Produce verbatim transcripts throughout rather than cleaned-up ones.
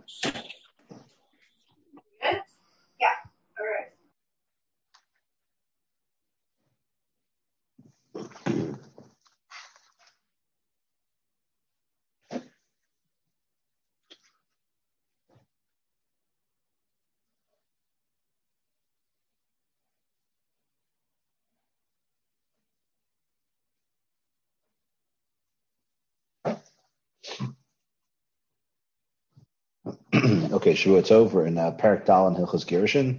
Good? Yeah. All right. Okay, Shavua Tov. We're in uh, Parak Dal and Hilchos Gerushin.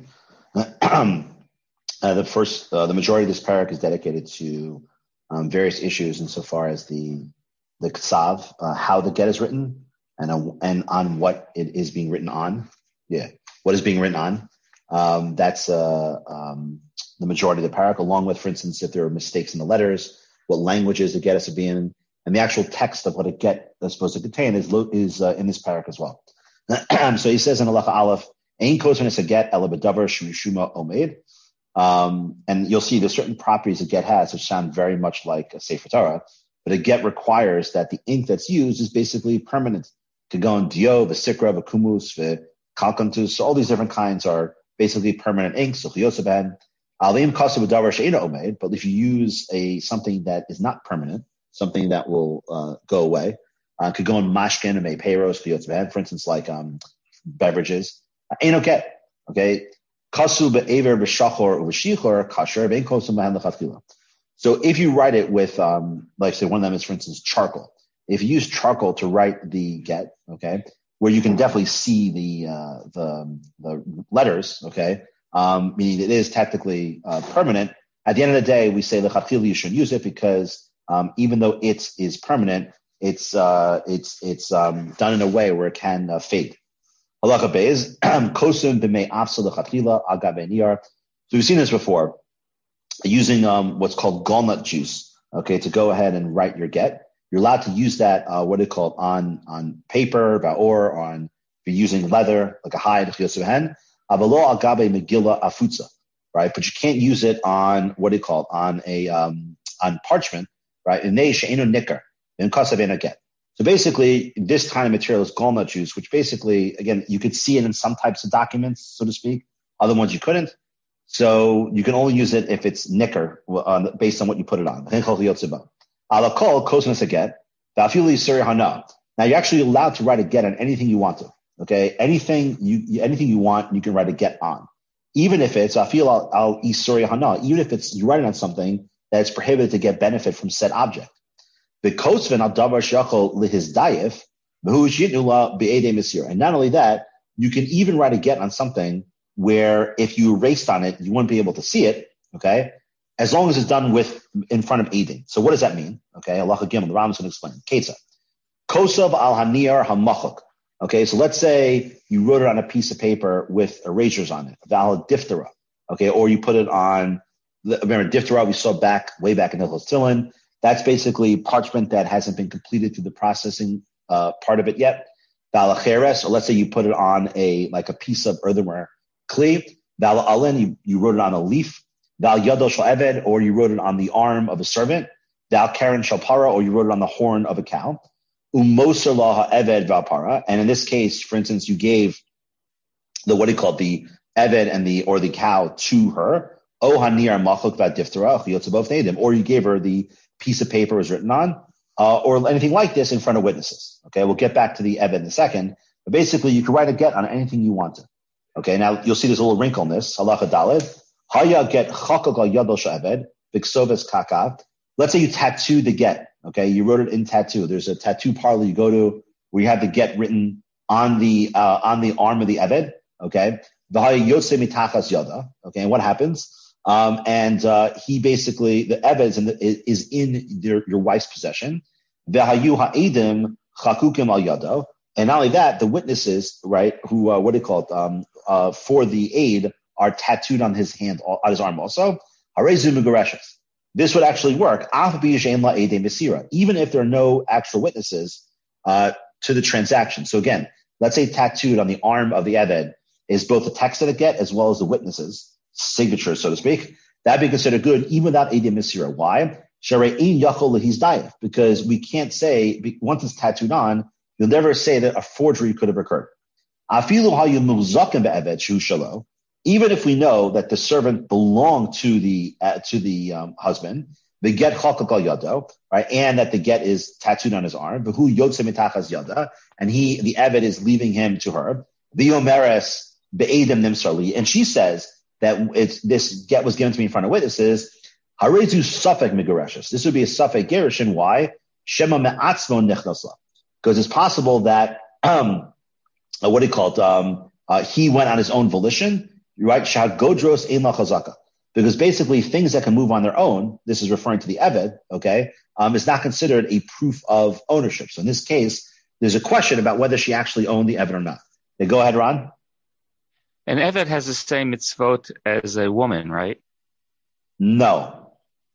uh, the first, uh, the majority of this parak is dedicated to um, various issues insofar as the the ksav, uh, how the get is written, and uh, and on what it is being written on. Yeah, what is being written on. Um, that's uh, um, the majority of the parak, along with, for instance, if there are mistakes in the letters, what languages the get is to be in, and the actual text of what a get is supposed to contain is is uh, in this parak as well. So he says in Halacha Aleph, "Ein kosven es a get ela b'davar shmishuma omed." Um, and you'll see there's certain properties a get has which sound very much like a Sefer Torah, but a get requires that the ink that's used is basically permanent. Kagon dio, v'sikra, v'kumus, v'kalkantus. So all these different kinds are basically permanent inks. So chiyosaban. Alim kasu b'davar she'ena omed. But if you use a something that is not permanent, something that will uh, go away. Uh, could go in mashkin and may payros for instance, like um, beverages. Ain't no get. Okay. Kasu be'aver b'shachor u'b'shichor kasher be'en kosu b'han l'chatchila. So if you write it with, um, like say one of them is, for instance, charcoal. If you use charcoal to write the get, okay, where you can definitely see the uh, the the letters, okay, um, meaning it is technically uh, permanent. At the end of the day, we say l'chatchila you should use it because um, even though it is permanent, it's uh, it's it's um, done in a way where it can uh, fade. Halacha beis kosum b'mei afsa l'chatchila agabe niyar. So we've seen this before, using um, what's called gallnut juice, okay, to go ahead and write your get. You're allowed to use that, uh, what do you call it, on on paper, or on if you're using leather like a hide, avalo agabe megillah afutza, right? But you can't use it on what do you call it, on a um, on parchment, right? Inei she'enu nicker. So basically, this kind of material is gallnut juice, which basically, again, you could see it in some types of documents, so to speak. Other ones you couldn't. So you can only use it if it's nicker, uh, based on what you put it on. Now you're actually allowed to write a get on anything you want to. Okay, anything you anything you want, you can write a get on, even if it's I feel I'll, I'll even if it's you write it on something that's prohibited to get benefit from said object. The kosven al davar shachol lihis dayif, and not only that, you can even write a get on something where if you erased on it, you wouldn't be able to see it. Okay, as long as it's done with in front of aiding. So what does that mean? Okay, Allah Gimel, the Rambam is going to explain. Ketza kosav al haniyar hamachuk. Okay, so let's say you wrote it on a piece of paper with erasures on it, val diphthera. Okay, or you put it on. Remember diphthera we saw back way back in Hilchos Tillin. That's basically parchment that hasn't been completed through the processing uh, part of it yet. Valacheres, or let's say you put it on a like a piece of earthenware kli. Val alen, you, you wrote it on a leaf. Val yado shel eved, or you wrote it on the arm of a servant. Val karen shel para, or you wrote it on the horn of a cow. Umoser laha eved val para, and in this case, for instance, you gave the what do you call it, the eved and the or the cow to her. O hanir machuk va diftera chiyotzabof nedim, or you gave her the piece of paper was written on, uh, or anything like this in front of witnesses. Okay, we'll get back to the eved in a second. But basically, you can write a get on anything you want to. Okay, now you'll see there's a little wrinkle in this. Halacha daled. Haya get chakak al yadol she'eved b'ksoves kakav. Let's say you tattoo the get. Okay, you wrote it in tattoo. There's a tattoo parlor you go to where you have the get written on the uh, on the arm of the eved. Okay, v'haya yotze mitachas yada. Okay, and what happens? Um, and uh, he basically, the Eved is in, is in their, your wife's possession. V'hayu ha'edim chakukim al yado. And not only that, the witnesses, right, who, uh, what do you call it, um, uh, for the aid are tattooed on his hand, on his arm also. Harezu megareshes. This would actually work. Even if there are no actual witnesses uh, to the transaction. So again, let's say tattooed on the arm of the Eved is both the text of the get as well as the witnesses. Signature, so to speak, that'd be considered good even without Edim Misira. Why? Because we can't say, once it's tattooed on, you'll never say that a forgery could have occurred. Even if we know that the servant belonged to the uh, to the um, husband, the get chakak al yado, right, and that the get is tattooed on his arm, v'hu yotze mitachas yada, and he the eved is leaving him to her. V'yomeres be'edim nimsarli, and she says that it's this get was given to me in front of witnesses. Harezu safek megareshes. This would be a safek gerushin. Why? Shema me'atzmo nechnasla, because it's possible that um, uh, what do you call it? Um, uh, he went on his own volition. Right, shagodros ein la chazaka, because basically things that can move on their own, this is referring to the eved, okay, um, is not considered a proof of ownership. So in this case, there's a question about whether she actually owned the eved or not. Okay, go ahead, Ron. An eved has the same mitzvot as a woman, right? No.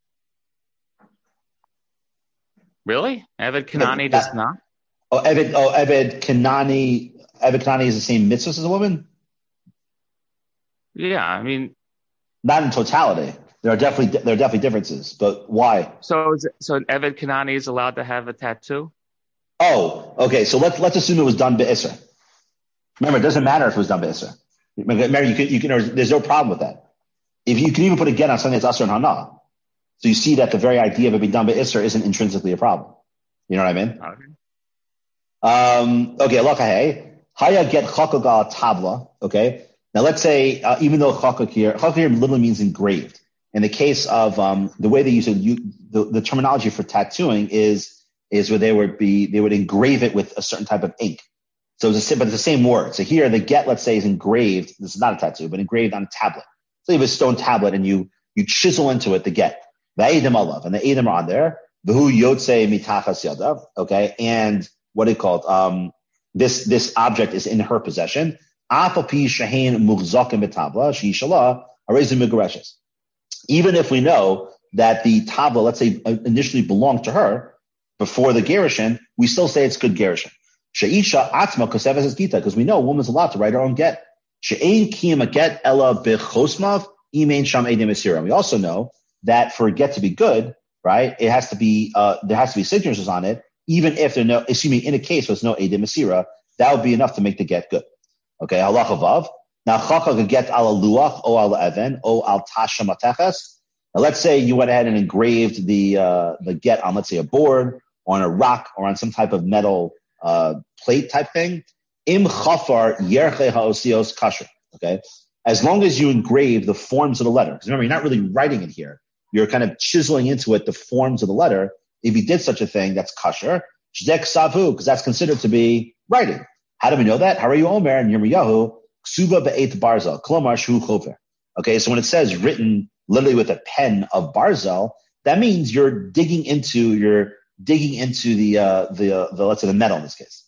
Really? Eved Kanani that, does not? Oh, eved, oh, eved Kanani, eved Kanani is the same mitzvah as a woman? Yeah, I mean, not in totality. There are definitely there are definitely differences, but why? So, is it, so an Eved Kanani is allowed to have a tattoo? Oh, okay. So let's let's assume it was done be'isr. Remember, it doesn't matter if it was done be'isr. Remember, you can you can. There's no problem with that. If you can even put a get on something that's asr and hana, so you see that the very idea of it being done be'isr isn't intrinsically a problem. You know what I mean? Okay. Um, okay. Look, hey, haya get chakagal tabla. Okay. Now, let's say, uh, even though chakak here, chakak here literally means engraved. In the case of um, the way they use it, you, the, the terminology for tattooing is is where they would be they would engrave it with a certain type of ink. So it's a, but it's the same word. So here, the get, let's say, is engraved. This is not a tattoo, but engraved on a tablet. So you have a stone tablet, and you you chisel into it the get. The eidim alav, and the eidim are on there. V'hu yotze mitachas yada. Okay, and what do you call it? Um, this this object is in her possession. Even if we know that the tabla, let's say, initially belonged to her before the gerushin, we still say it's good gerushin. Sheisha atzma koseves gita, because we know a woman's allowed to write her own get. She'ein kiyam get ella bechosmav imein sham edim esira. We also know that for a get to be good, right, it has to be uh, there has to be signatures on it, even if there no, excuse me, in a case where there's no edim esira, that would be enough to make the get good. Okay, halacha vav. Now, chaka could get al luach o al even o al tasha mateches. Now, let's say you went ahead and engraved the uh, the get on, let's say, a board or on a rock or on some type of metal uh, plate type thing. Im chafar yerche haosios kasher. Okay, as long as you engrave the forms of the letter, because remember, you're not really writing it here. You're kind of chiseling into it the forms of the letter. If you did such a thing, that's kasher. Shdek savu, because that's considered to be writing. How do we know that? Harayu Omer and Yirmiyahu, Ksuba be'et barzel, klomar shu chover. Okay, so when it says written literally with a pen of barzel, that means you're digging into, you're digging into the, uh, the, uh, the, let's say the metal in this case.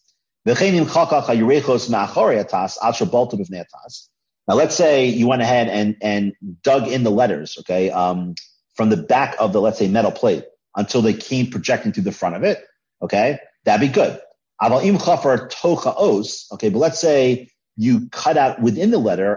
Now let's say you went ahead and, and dug in the letters, okay, um, from the back of the, let's say, metal plate until they came projecting through the front of it, okay, that'd be good. Okay, but let's say you cut out within the letter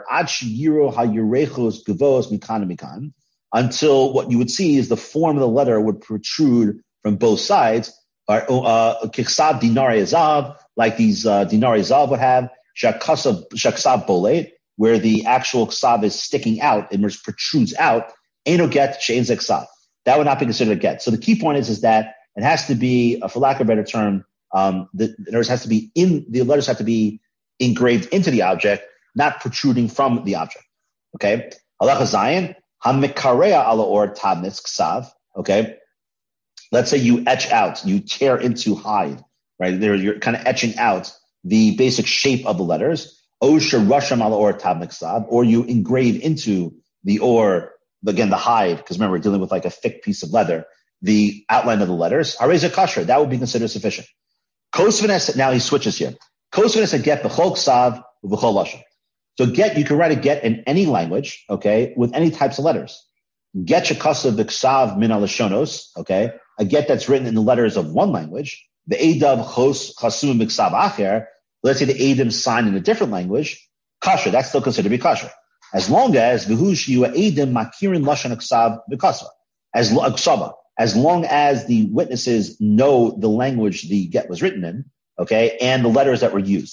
until what you would see is the form of the letter would protrude from both sides, or uh, like these uh, dinari zav would have, shaksav bolet, where the actual ksav is sticking out, it protrudes out. Eno get she'en zeksav. That would not be considered a get. So the key point is is that it has to be, uh, for lack of a better term, Um, the, the letters has to be in the letters have to be engraved into the object, not protruding from the object. Okay, halacha zayin hamikareya ala or tabnitz ksav. Okay, let's say you etch out, you tear into hide, right? There, you're kind of etching out the basic shape of the letters. O sharasham ala or tabnitz ksav, or you engrave into the or again the hide, because remember we're dealing with like a thick piece of leather, the outline of the letters. Hareza kasher, that would be considered sufficient. Kosvenes, now he switches here. Kosvenes and get b'chol ksav v'chol lashon. So get, you can write a get in any language, okay, with any types of letters. Get shekasav v'ksav min alashonos, okay, a get that's written in the letters of one language. The edav chos chasum v'ksav acher. Let's say the edim signed in a different language. Kasher, that's still considered to be kasher, as long as v'hush you edim makirin lashon ksav v'kasva, as ksava. As long as the witnesses know the language the get was written in, okay, and the letters that were used.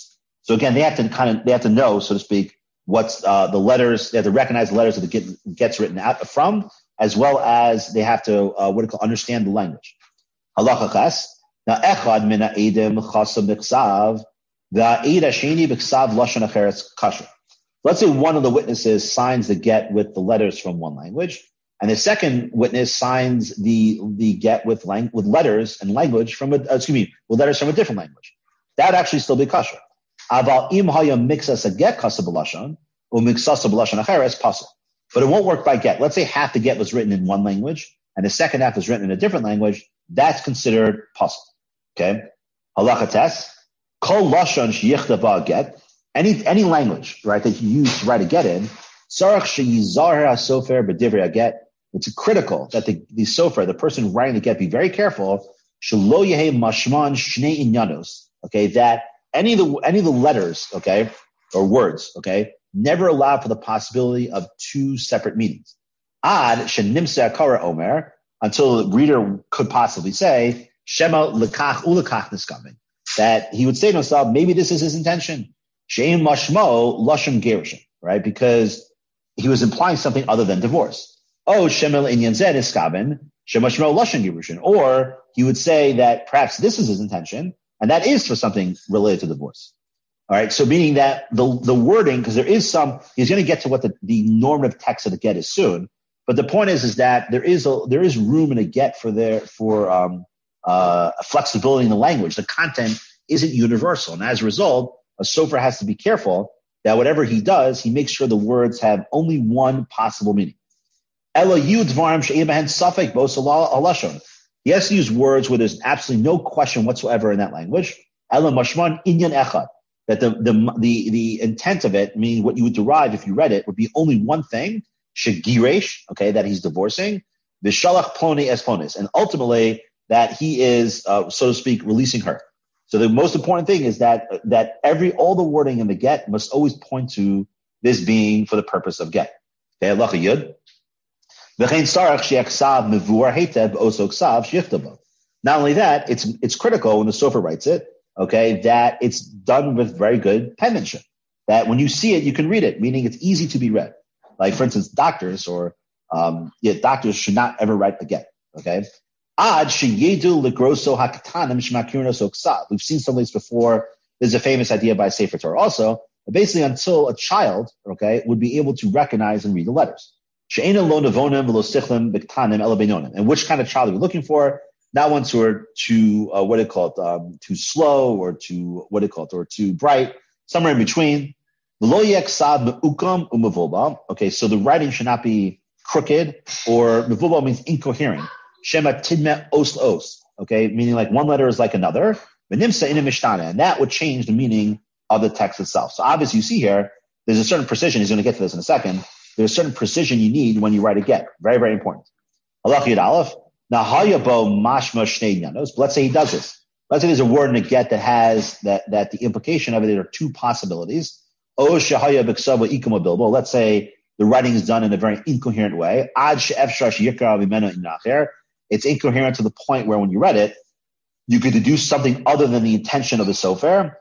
So again, they have to kind of, they have to know, so to speak, what's uh, the letters, they have to recognize the letters that the get, gets written out from, as well as they have to, uh, what do you call, understand the language. Halacha ches. Now, echad min ha'edim chasam b'ksav, v'ha'ed hasheni b'ksav lashon acheres kasher. Let's say one of the witnesses signs the get with the letters from one language, and the second witness signs the the get with lang- with letters and language from a, uh, excuse me, with letters from a different language. That would actually still be kasher. Aval im hayam mixas a get kasab b'lashon or mixas b'lashon acheres pasuk. But it won't work by get. Let's say half the get was written in one language and the second half was written in a different language. That's considered pasuk. Okay. Halacha tes kol lashon sheyichtav get. Any any language, right, that you use to write a get in, sarach sheyizar hasofer b'divrei get. It's critical that the, the sofer, the person writing the get, be very careful. Shelo yehei mashman shnei inyanos. Okay, that any of the any of the letters, okay, or words, okay, never allow for the possibility of two separate meanings. Ad shenimse akara omer, until the reader could possibly say shema lekach ulekach niskamin, that he would say to himself, maybe this is his intention. Sheim mashmo lashon gerushin, right? Because he was implying something other than divorce. Oh, shemel inyan zed niskamin shemashmo lashon gerushin, or he would say that perhaps this is his intention, and that is for something related to divorce. All right. So meaning that the, the wording, because there is some, he's going to get to what the, the normative text of the get is soon. But the point is, is that there is a, there is room in a get for their, for, um, uh, flexibility in the language. The content isn't universal. And as a result, a sofer has to be careful that whatever he does, he makes sure the words have only one possible meaning. Ela yu dvarim she'emahen safek bos alashon. He has to use words where there's absolutely no question whatsoever in that language. Ela mashman inyan echad. That the, the, the, the intent of it, meaning what you would derive if you read it, would be only one thing. Shegiresh, okay, that he's divorcing. Vishalach ploni es plonis. And ultimately, that he is, uh, so to speak, releasing her. So the most important thing is that, that every, all the wording in the get must always point to this being for the purpose of get. Okay, halacha yud. Not only that, it's it's critical when the sofer writes it, okay, that it's done with very good penmanship. That when you see it, you can read it, meaning it's easy to be read. Like, for instance, doctors or um, yeah, doctors should not ever write a get, okay? Ad sheyedu legroso hakatanim shmakirno soksav. We've seen some of these before. There's a famous idea by Sefer Torah also. Basically, until a child, okay, would be able to recognize and read the letters. And which kind of child are we looking for? Not ones who are too, uh, what do you call it, um, too slow or too, what do you call it, or too bright, somewhere in between. Okay, so the writing should not be crooked, or mevulba means incoherent. Shema tidme os os, okay, meaning like one letter is like another. And that would change the meaning of the text itself. So obviously you see here, there's a certain precision. He's going to get to this in a second. There's a certain precision you need when you write a get. Very, very important. Let's say he does this. Let's say there's a word in a get that has that, that the implication of it, there are two possibilities. Let's say the writing is done in a very incoherent way. It's incoherent to the point where when you read it, you could deduce something other than the intention of the sofer.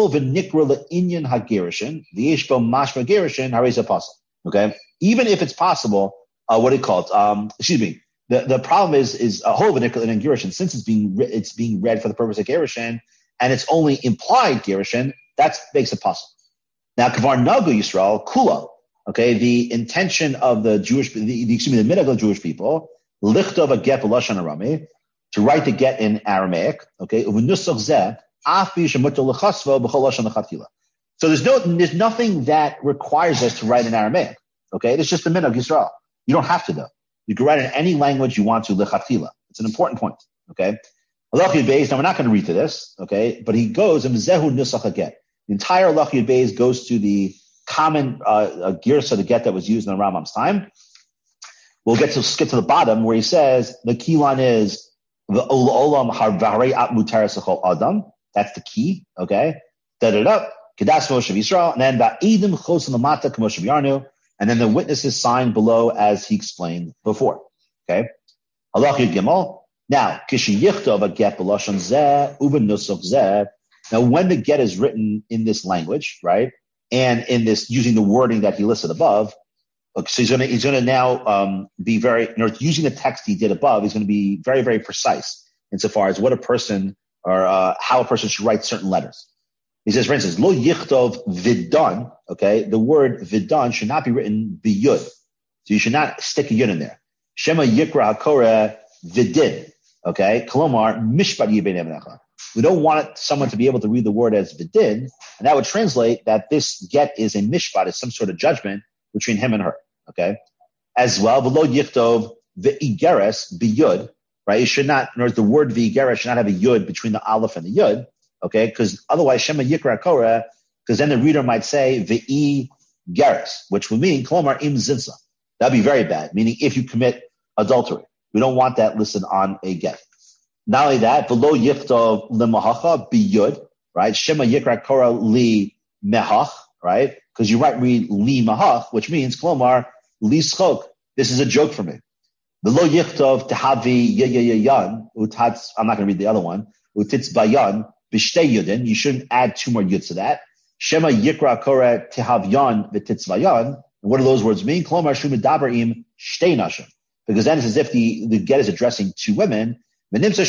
Okay, even if it's possible, uh, what do you call it? Um, excuse me. The the problem is is a whole v'nikra in gerushin, since it's being re- it's being read for the purpose of gerushin, and it's only implied gerushin. That makes it possible. Now, kavar nagu Yisrael kula. Okay, the intention of the Jewish, the, the excuse me, the minhag of the Jewish people, lichtov a get b'lashon arami, to write the get in Aramaic. Okay, u'v'nusach zeh afi shemutar l'chasvo b'chol lashon l'chatchila. So there's no, there's nothing that requires us to write in Aramaic. Okay, it's just the minhag Yisrael. You don't have to though. You can write in any language you want to. Lechatchila. It's an important point. Okay. Halach Yud Beis. Now we're not going to read to this. Okay, but he goes and zehu nusach haget. The entire Halach Yud Beis goes to the common uh, girsa, the get that was used in the Rambam's time. We'll get to skip to the bottom where he says the key line is the olam harvarei at mutaris l'chol adam. That's the key. Okay. Da da da. Kedas Moshe Yisrael, and then Va'idim Chos Lamata K'Moshe Yarnu, and then the witnesses signed below as he explained before. Okay, Halach Yud Gimel. Now, Kishi Yichtov a get b'lashon zeh uben nusach zeh Now, when the get is written in this language, right, and in this using the wording that he listed above, okay, so he's going to he's going to now um, be very, you know, using the text he did above. He's going to be very, very precise insofar as what a person or uh, how a person should write certain letters. He says, for instance, lo yichtov vidan. Okay, the word vidan should not be written biyud, so you should not stick a yud in there. Shema yikra hakora vidin. Okay, kolomar mishpat yibei nemenecha. We don't want someone to be able to read the word as vidin, and that would translate that this get is a mishpat, is some sort of judgment between him and her. Okay, as well, v'lo yichtov v'igeres biyud. Right, it should not. In other words, the word v'igeres should not have a yud between the aleph and the yud. Okay, because otherwise shema yikra korah, because then the reader might say v'i geres, which would mean kolomar im zinsa. That'd be very bad. Meaning, if you commit adultery, we don't want that listed on a get. Not only that, v'lo yichtov lemahacha biyud, right? Shema yikra korah li mehach, right? Because you might read li mahach, which means kolomar li schok. This is a joke for me. V'lo yichtov tehavi yayayan utats. I'm not going to read the other one. Utitz bayan b'shtei yudin. You shouldn't add two more yuds to that. Shema yikra korah tehavyan v'titz bayan. And what do those words mean? Kolomar shu medaberim shtei nashim. Because then it's as if the, the get is addressing two women. And, and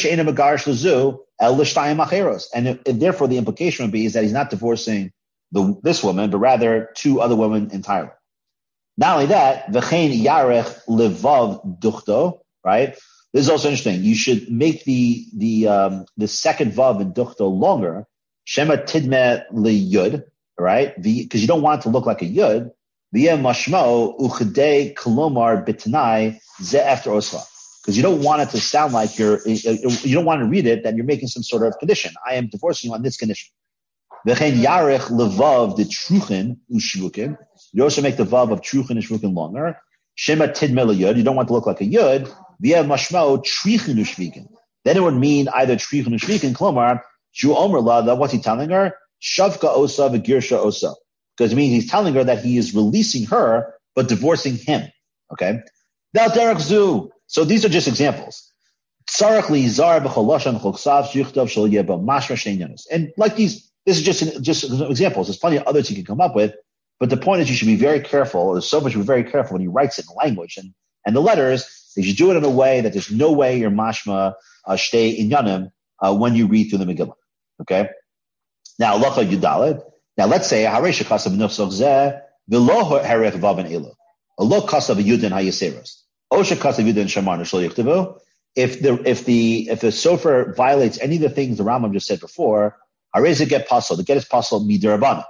therefore the implication would be is that he's not divorcing the, this woman, but rather two other women entirely. Not only that, v'chein yarech levav duchto, right? This is also interesting. You should make the the um, the second vav in duchto longer. Shema tidme liyud, right? Because you don't want it to look like a yud. V'yeh mashmo uchedei kolomar bitnai ze after osla. Because you don't want it to sound like you're, you don't want to read it that you're making some sort of condition. I am divorcing you on this condition. V'chein yarech levav the truchin ushvukin. You also make the vav of truchin and shvukin longer. Shema tidme liyud. You don't want it to look like a yud. V'yeh mashmo trichin ushvikin. Then it would mean either trichin ushvikin klomar shu omer la. That what's he telling her? Shavka osa v'girsha osa. Because it means he's telling her that he is releasing her but divorcing him. Okay. Now derek zu. So these are just examples. And like these, this is just just examples. There's plenty of others you can come up with, but the point is you should be very careful, or the Sofer should be very careful when he writes it in language and, and the letters. You should do it in a way that there's no way your mashma uh, shtei inyanim uh, when you read through the Megillah. Okay. Now Lacha Yudalet. Now let's say Haresha Kasav Nufsok Zeh V'lo Herech Vavan Elu. A lo Kasav Yudin Hayaseros. If the if the if the sofer violates any of the things the Rambam just said before, hareza get pasal. The get is pasal midirabana.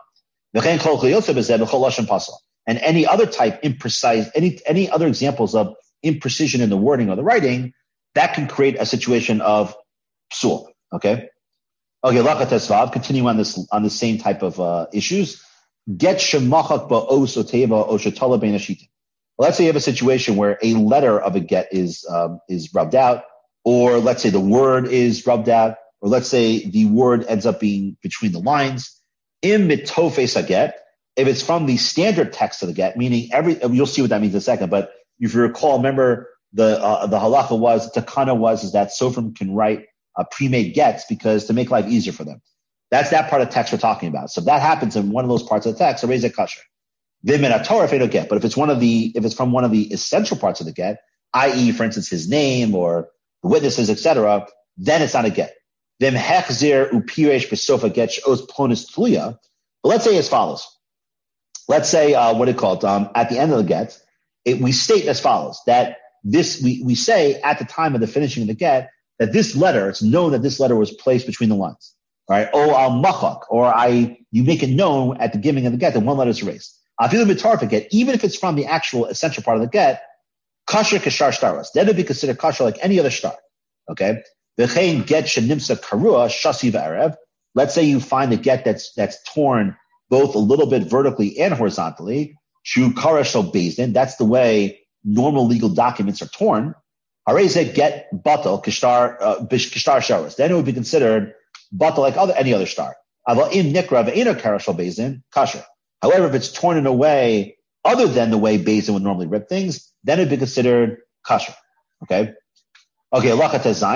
And any other type imprecise, any any other examples of imprecision in the wording or the writing, that can create a situation of psul. Okay, okay. Lachatesvav. Continue on this on the same type of uh, issues. Get shemachak ba'os oteva oshatala beinashita. Well, let's say you have a situation where a letter of a get is um, is rubbed out, or let's say the word is rubbed out, or let's say the word ends up being between the lines. Im mitofes a get, if it's from the standard text of the get, meaning every, you'll see what that means in a second. But if you recall, remember the uh, the halacha was takana was is that sofrim can write uh, pre-made gets because to make life easier for them. That's that part of text we're talking about. So if that happens in one of those parts of the text, raise a kasher. Vim in a Torah if they don't get, but if it's one of the, if it's from one of the essential parts of the get, that is, for instance, his name or the witnesses, et cetera, then it's not a get. Vim hechzir upiresh besofa get shos plonis tluya. But let's say as follows. Let's say, uh, what it called, um, at the end of the get, it, we state as follows, that this, we, we say at the time of the finishing of the get, that this letter, it's known that this letter was placed between the lines. All right. Oh, al machak, or I, you make it known at the beginning of the get that one letter is erased. Even if it's from the actual essential part of the get, kasher kashar shtaros. Then it would be considered kasher like any other shtar. Okay? V'chein get shenimsa karua shasi v'erev. Let's say you find a get that's that's torn both a little bit vertically and horizontally. Shu karash shel bezdin. That's the way normal legal documents are torn. Hareze get batal kashtar kashtar sharos. Then it would be considered batal like other any other shtar. Aval im nikra ve'ena karash shel bezdin kasher. However, if it's torn in a way other than the way Bezdin would normally rip things, then it'd be considered kasher. Okay? Okay, lachat zayin.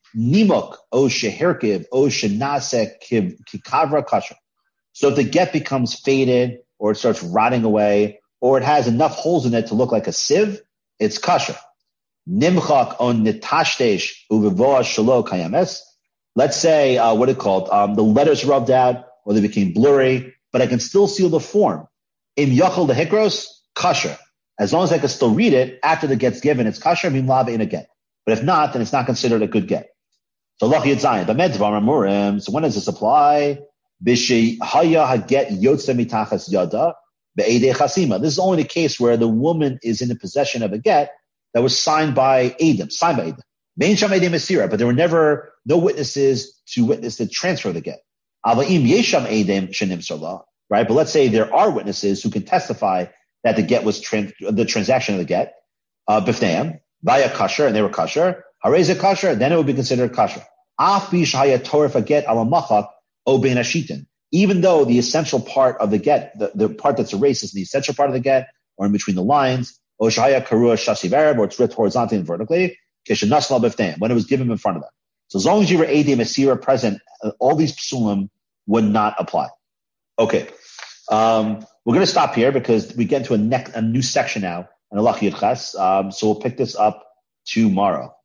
nimuk o sheherkiv o shenase kikavra kasher. So if the get becomes faded or it starts rotting away or it has enough holes in it to look like a sieve, it's kasher. Nimchak on nitashdesh uvivoa shalo kayames. Let's say, uh, what it called, um, the letters rubbed out or they became blurry, but I can still see the form. Im yachal lehikros, kasher. As long as I can still read it after the get's given, it's kasher, mim lava in a get. But if not, then it's not considered a good get. So lach yitzayin. But medvar amurim. So when does this apply? Bishi haya haget yotze mitachas yada be'edei chasima. This is only the case where the woman is in the possession of a get that was signed by Adam, signed by Adam. Main sham Adam Masira, but there were never no witnesses to witness the transfer of the get. Avaim yesham Adam shenim sarla. Right? But let's say there are witnesses who can testify that the get was trans- the transaction of the get, uh, bifneim, via kasher, and they were kasher. Hareze kasher, then it would be considered kasher. Af bishaya torif a get alamachak o ben ashitin. Even though the essential part of the get, the, the part that's erased is the essential part of the get, or in between the lines, o shaya karua shasi verb, or it's written horizontally and vertically, kishanasla bifneim, when it was given in front of them. So as long as you were Edim Asira present, uh, all these psulim would not apply. Okay. Um, we're going to stop here because we get into a, ne- a new section now, and Allah Yirchas. Um, so we'll pick this up tomorrow.